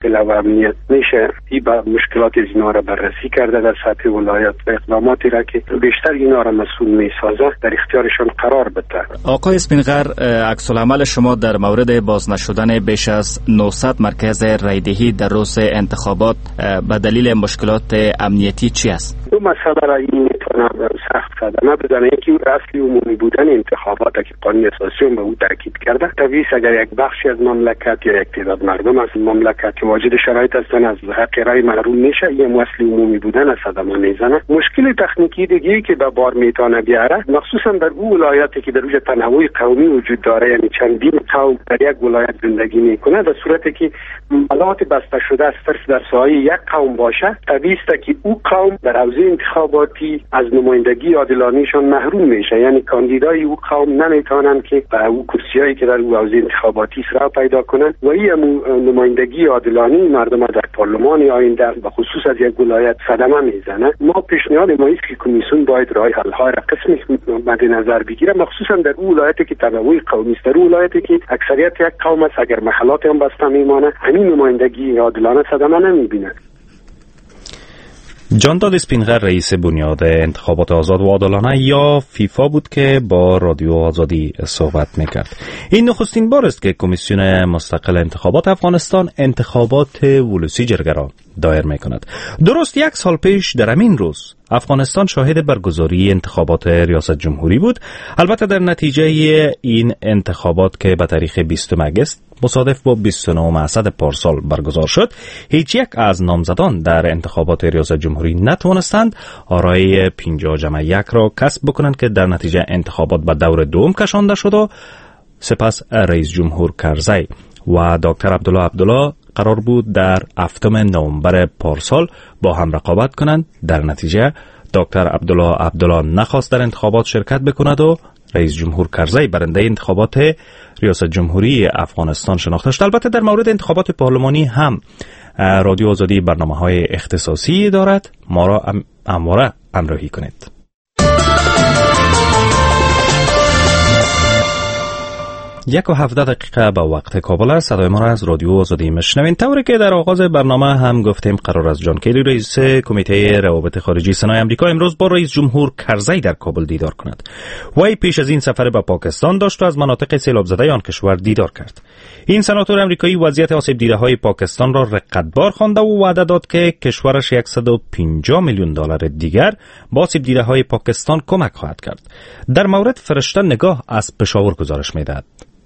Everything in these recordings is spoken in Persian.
داخل و امنیت میشه این مشکلات از اینا را بررسی کرده در سطح ولایت و اقداماتی را که بیشتر اینا را مسئول میسازه در اختیارشان قرار بده. آقای اسپینغر، عکس العمل شما در مورد باز نشدن بیش از 900 مرکز رایدهی در روز انتخابات به دلیل مشکلات امنیتی چی است؟ دو مسئله را این میتونه سخت صدمه بزنه. یکی اصلی عمومی بودن انتخابات که قانون اساسی به او تاکید کرده. طبیعی اگر یک بخشی از مملکت یا یک تعداد مردم از مملکت که واجد شرایط هستند از حق رای محروم میشه، این اصلی عمومی بودن صدمه میزنه. مشکل تکنیکی دیگه که به بار میتونه بیاره، مخصوصا در اون ولایاتی که در اوج تنوع قومی وجود داره، یعنی چندین قوم در یک ولایت زندگی میکنه، در صورتی که ملات بسته شده است صرف در سایه یک قوم باشه، طبیعی است که او قوم در حوزه انتخاباتی از نمایندگی عادلانه‌شان محروم میشه. یعنی کاندیدای او قوم نمیتونن که به او کرسیایی که در او حوزه انتخاباتی سر پیدا کنن و این نمایندگی عادلانه مردم در پارلمان آینده به خصوص از یک ولایت صدمه میزنه. ما پیشنهاد ما است که کمیسیون باید راه حل های را قسمی مد نظر بگیره، مخصوصا در اون ولایتی که تنوع قومی است. در اون ولایتی که اکثریت یک قوم است، اگر محلات هم بسته میمانه، همین نمایندگی عادلانه صدمه نمیبینه. جان داد اسپینغر، رئیس بنیاد انتخابات آزاد و عادلانه یا فیفا بود که با رادیو آزادی صحبت میکرد. این نخستین بار است که کمیسیون مستقل انتخابات افغانستان انتخابات ولوسی جرگه را دایر میکند. درست یک سال پیش در همین روز افغانستان شاهد برگزاری انتخابات ریاست جمهوری بود. البته در نتیجه این انتخابات که به تاریخ 20 مگست مصادف با 29 اسد پارسال برگزار شد، هیچ یک از نامزدان در انتخابات ریاست جمهوری نتوانستند آرای 50-1 را کسب بکنند که در نتیجه انتخابات به دور دوم کشانده شد و سپس رئیس جمهور کرزی و دکتر عبدالله قرار بود در 7 نوامبر پارسال با هم رقابت کنند. در نتیجه دکتر عبدالله نخواست در انتخابات شرکت بکند و رئیس جمهور کرزی برنده انتخابات ریاست جمهوری افغانستان شناخته شد. البته در مورد انتخابات پارلمانی هم رادیو آزادی برنامه‌های اختصاصی دارد. ما را همواره همراهی کنید. 1:17 دقیقه به وقت کابل است. صدای ما را از رادیو آزادی میشنوین. طوری که در آغاز برنامه هم گفتیم، قرار است جان کری، رئیس کمیته روابط خارجی سنای آمریکا، امروز با رئیس جمهور کرزی در کابل دیدار کند. وی پیش از این سفر به پاکستان داشت و از مناطق سیلاب زده آن کشور دیدار کرد. این سناتور آمریکایی وضعیت آسیب دیده های پاکستان را رقتبار خوانده و وعده داد که کشورش 150 میلیون دلار دیگر با آسیب دیده های پاکستان کمک خواهد کرد. در مورد فرشته نگاه از پشاور گزارش می‌دهد.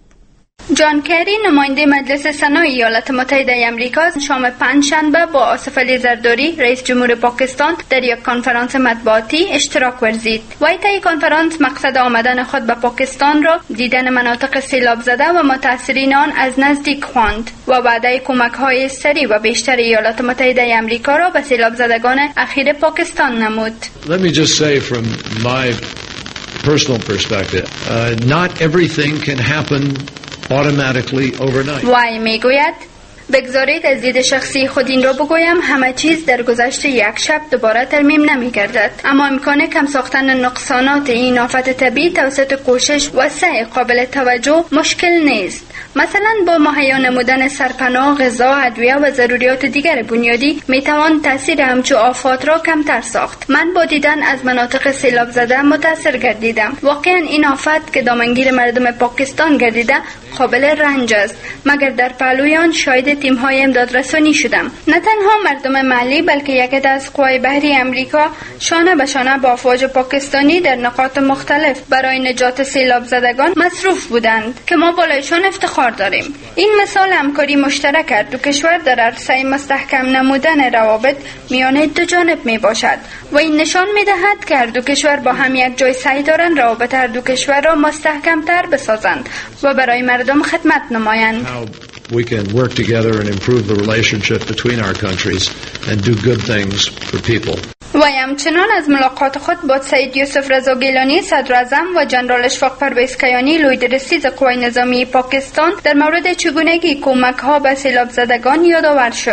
جان کری، نماینده مجلس سنای ایالات متحده آمریکا، شام پنجشنبه با آصف علی زرداری، رئیس جمهور پاکستان، در یک کنفرانس مطبوعاتی اشتراک ورزید. وی طی کنفرانس مقصد آمدن خود به پاکستان را دیدن مناطق سیلاب زده و متاثرین آن از نزدیک خواند و وعده کمک‌های سریع و بیشتر ایالات متحده آمریکا را به سیلاب زدگان اخیر پاکستان نمود. Let me just say from my personal perspective, not everything can happen automatically overnight. وی میگوید بگذارید از دید شخصی خود این را بگویم، همه چیز در گذشت یک شب دوباره ترمیم نمی‌گردد، اما امکان کم ساختن نقصانات این آفت طبیعی توسط کوشش و سعی قابل توجه مشکل نیست. مثلا با مهیا نمودن سرپناه، غذا، ادویه و ضروریات دیگر بنیادی میتوان تاثیر همچو آفات را کمتر ساخت. من با دیدن از مناطق سیلاب زده متاثر گردیدم. واقعا این آفت که دامنگیر مردم پاکستان گردیده قابل رنج است، مگر در پهلوی آن شاهد تیم‌های امدادرسانی شدم. نه تنها مردم محلی بلکه یک عده از قوای بحری آمریکا شانه به شانه با افواج پاکستانی در نقاط مختلف برای نجات سیلاب زدگان مصروف بودند که ما بالایشان افتخار داریم. این مثال همکاری مشترک دو کشور در عرصه مستحکم نمودن روابط میان دو جانب می باشد و این نشان می دهد که هر دو کشور با هم یک جای سعی دارند روابط هر دو کشور را مستحکم تر بسازند و برای مردم خدمت نمایند. We can work together and improve the relationship between our countries and do good things for people. و همچنان از ملاقات خود با سید یوسف رضا گیلانی، صدر اعظم و جنرال اشفاق پرویز کیانی، لویدرسیز قوای نظامی پاکستان، در مورد چگونگی کمک‌ها به سیلاب زدگان یادآور شد.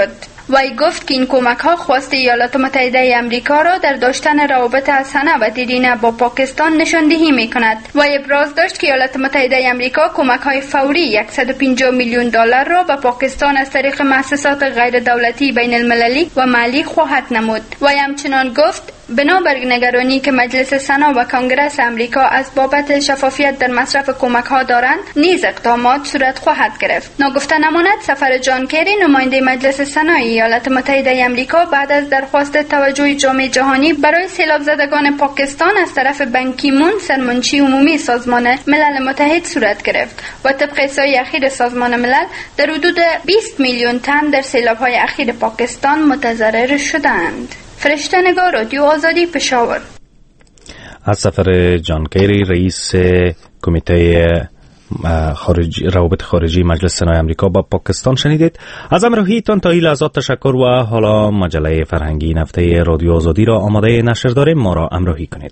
وی گفت که این کمک ها خواست ایالات متحده آمریکا را در داشتن روابط حسنه و دیرینه با پاکستان نشاندهی می کند. وی ابراز داشت که ایالات متحده آمریکا کمک های فوری $150 میلیون را به پاکستان از طریق مؤسسات غیر دولتی بین المللی و محلی خواهد نمود. وی همچنان گفت بنابر نگرانی که مجلس سنا و کنگره آمریکا از بابت شفافیت در مصرف کمک ها دارند نیز اقدامات صورت خواهد گرفت. ناگفته نماند سفر جان کری نماینده مجلس سنای ایالات متحده آمریکا بعد از درخواست توجه جامعه جهانی برای سیلاب زدگان پاکستان از طرف بان کی مون سرمنشی عمومی سازمان ملل متحد صورت گرفت و طبق احصای اخیر سازمان ملل در حدود 20 میلیون تن در سیلاب های اخیر پاکستان متضرر شدند. فرشته نگار، رادیو آزادی، پشاور. از سفر جان کری رئیس کمیته روابط خارجی مجلس سنای آمریکا با پاکستان شنیدید. از همراهیتان تا این لحظات تشکر و حالا مجله فرهنگی هفته رادیو آزادی را آماده نشر داریم. ما را همراهی کنید.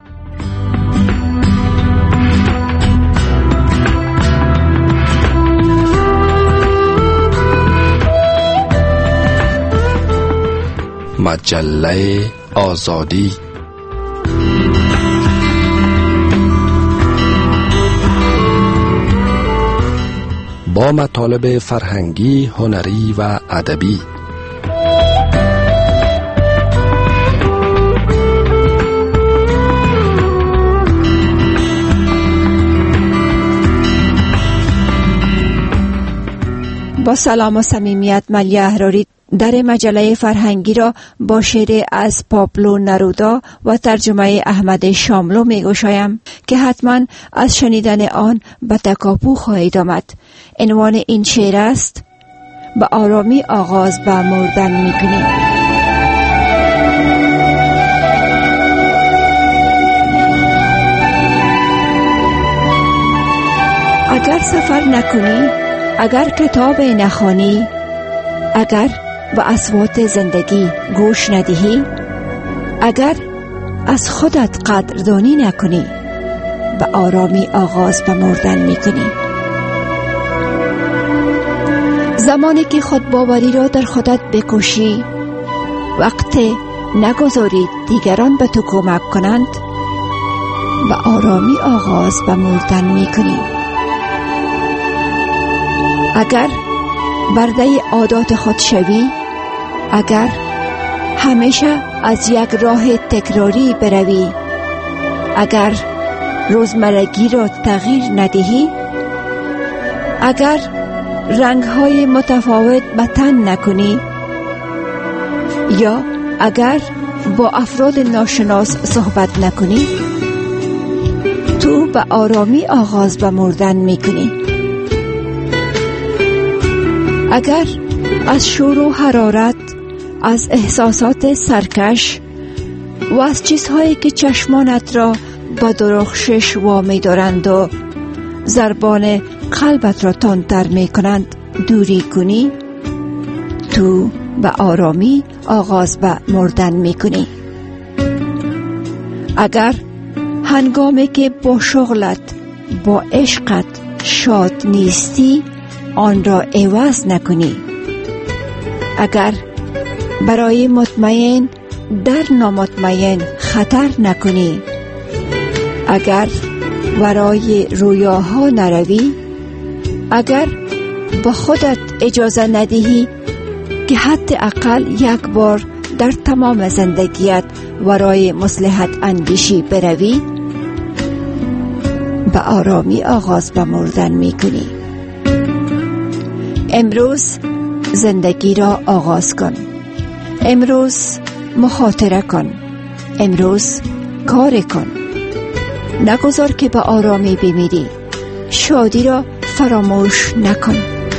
مجله آزادی با مطالب فرهنگی، هنری و ادبی. با سلام و صمیمیت، ملیه احراری در مجله فرهنگی را با شعر از پابلو نرودا و ترجمه احمد شاملو می گوشایم که حتما از شنیدن آن به تکاپو خواهید آمد. عنوان این شعر است: به آرامی آغاز به مردن می کنی. اگر سفر نکنی، اگر کتاب نخوانی، اگر به اصوات زندگی گوش ندهی، اگر از خودت قدردانی نکنی، به آرامی آغاز به مردن میکنی. زمانی که خود باوری را در خودت بکشی، وقت نگذاری دیگران به تو کمک کنند، به آرامی آغاز به مردن میکنی. اگر برده عادات خود شوی، اگر همیشه از یک راه تکراری بروی، اگر روزمرگی را تغییر ندهی، اگر رنگ‌های متفاوت به تن نکنی، یا اگر با افراد ناشناس صحبت نکنی، تو به آرامی آغاز به مردن میکنی. اگر از شور و حرارت، از احساسات سرکش و از چیزهایی که چشمانت را با درخشش وامی دارند و ضربان قلبت را تندتر می کنند دوری کنی، تو به آرامی آغاز به مردن می کنی. اگر هنگامی که با شغلت، با عشقت شاد نیستی، آن را عوض نکنی، اگر برای مطمئن در نامطمئن خطر نکنی، اگر ورای رویاها نروی، اگر با خودت اجازه ندهی که حداقل یک بار در تمام زندگیت ورای مصلحت اندیشی بروی، به آرامی آغاز به مردن میکنی. امروز زندگی را آغاز کن. امروز مخاطره کن. امروز کار کن. نگذار که به آرامی بمیری. شادی را فراموش نکن.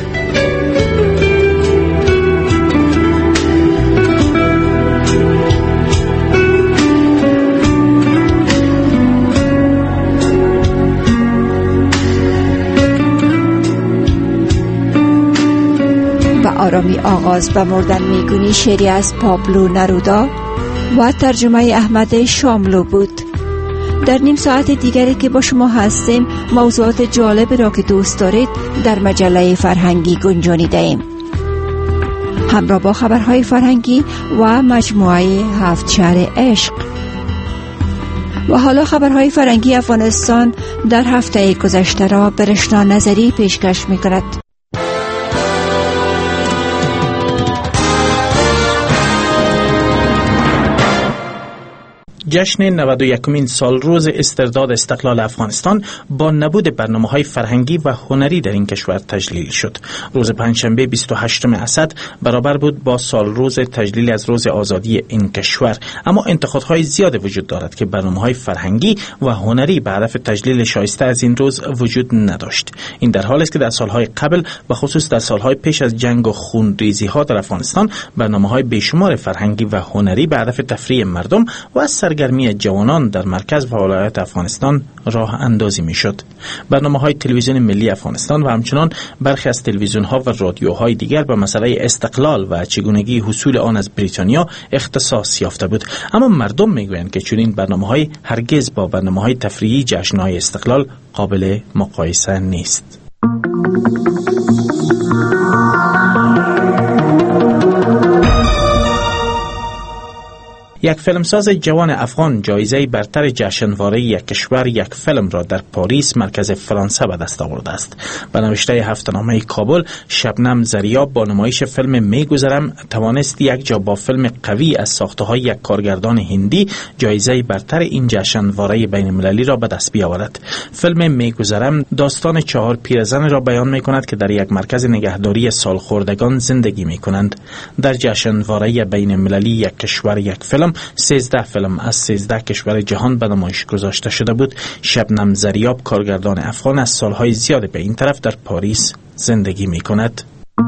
آرامی آغاز به مردن میکنی شعری از پابلو نرودا و ترجمه احمد شاملو بود. در نیم ساعت دیگری که با شما هستیم موضوعات جالب را که دوست دارید در مجله فرهنگی گنجانیده ایم. همراه با خبرهای فرهنگی و مجموعه 7 شهر عشق. و حالا خبرهای فرهنگی افغانستان در هفته گذشته را به رشنا نظری پیشکش می‌کند. جشن 91مین سال روز استرداد استقلال افغانستان با نبود برنامه‌های فرهنگی و هنری در این کشور تجلیل شد. روز پنجشنبه 28 اسد برابر بود با سال روز تجلیل از روز آزادی این کشور، اما انتقادهای زیاد وجود دارد که برنامه‌های فرهنگی و هنری به هدف تجلیل شایسته از این روز وجود نداشت. این در حالی است که در سالهای قبل و خصوص در سالهای پیش از جنگ و خونریزی‌ها در افغانستان برنامه‌های بیشمار فرهنگی و هنری به هدف تفریح مردم و سرگرمی جوانان در مرکز و ولایات افغانستان راه اندازی می شد. برنامه‌های تلویزیون ملی افغانستان و همچنان برخی از تلویزیون‌ها و رادیوهای دیگر به مسئله استقلال و چگونگی حصول آن از بریتانیا اختصاص یافته بود، اما مردم می‌گویند که چنین برنامه‌های هرگز با برنامه‌های تفریحی جشن‌های استقلال قابل مقایسه نیست. یک فیلمساز جوان افغان جایزه برتر جشنواره یک کشور یک فیلم را در پاریس مرکز فرانسه به دست آورده است. به نوشته هفته‌نامه کابل، شبنم زریاب با نمایش فیلم میگذرم توانست یک جا با فیلم قوی از ساخته‌های یک کارگردان هندی جایزه برتر این جشنواره بین‌المللی را به دست بیاورد. فیلم میگذرم داستان 4 پیرزن را بیان می‌کند که در یک مرکز نگهداری سالخوردگان زندگی می‌کنند. در جشنواره بین‌المللی یک کشور یک فیلم 13 فیلم از 13 کشور جهان به نمایش گذاشته شده بود. شبنم زریاب کارگردان افغان از سالهای زیاد به این طرف در پاریس زندگی می کند.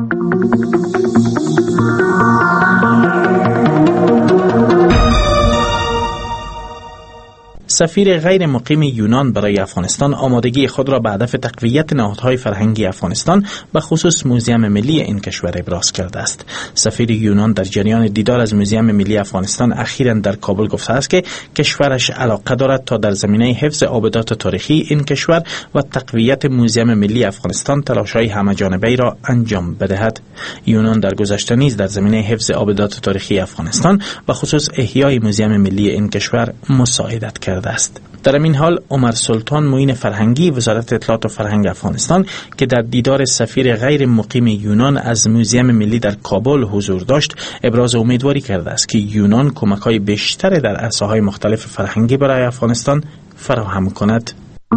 سفیر غیر مقیم یونان برای افغانستان آمادگی خود را به هدف تقویت نهادهای فرهنگی افغانستان به خصوص موزیم ملی این کشور ابراز کرده است. سفیر یونان در جریان دیدار از موزیم ملی افغانستان اخیراً در کابل گفته است که کشورش علاقه دارد تا در زمینه حفظ آبدات تاریخی این کشور و تقویت موزیم ملی افغانستان تلاش‌های همه‌جانبه‌ای را انجام بدهد. یونان در گذشته نیز در زمینه حفظ آبدات تاریخی افغانستان و خصوص احیای موزیم ملی این کشور مساعدت کرده است. در این حال عمر سلطان معین فرهنگی وزارت اطلاعات و فرهنگ افغانستان که در دیدار سفیر غیر مقیم یونان از موزیم ملی در کابل حضور داشت ابراز امیدواری کرده است که یونان کمک‌های بیشتر در عرصه‌های مختلف فرهنگی برای افغانستان فراهم کند.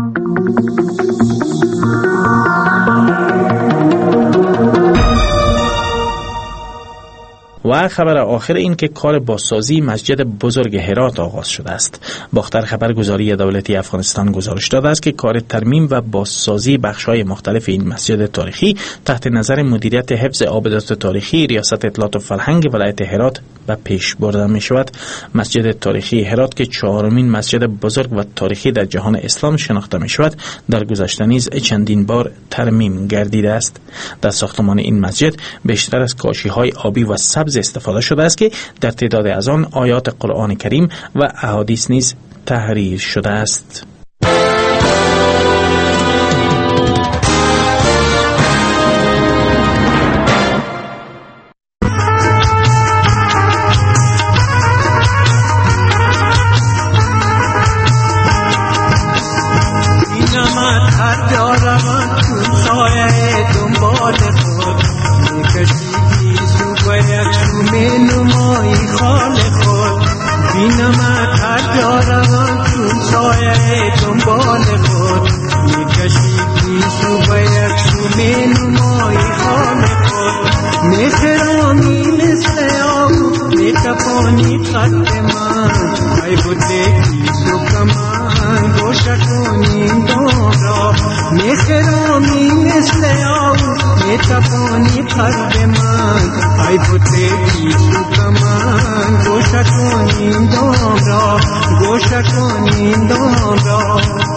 و خبر آخر این که کار بازسازی مسجد بزرگ هرات آغاز شده است. باختر خبرگزاری دولتی افغانستان گزارش داده است که کار ترمیم و بازسازی بخش‌های مختلف این مسجد تاریخی تحت نظر مدیریت حفظ آبدات تاریخی ریاست اطلاعات و فرهنگ ولایت هرات به پیش برده می شود. مسجد تاریخی هرات که 4مین مسجد بزرگ و تاریخی در جهان اسلام شناخته می شود، در گذشته نیز چندین بار ترمیم گردیده است. در ساختمان این مسجد بیشتر از کاشی‌های آبی و سبز استفاده شده است که در تعداد از آن آیات قرآن کریم و احادیث نیز تحریر شده است. گوش کنین دام را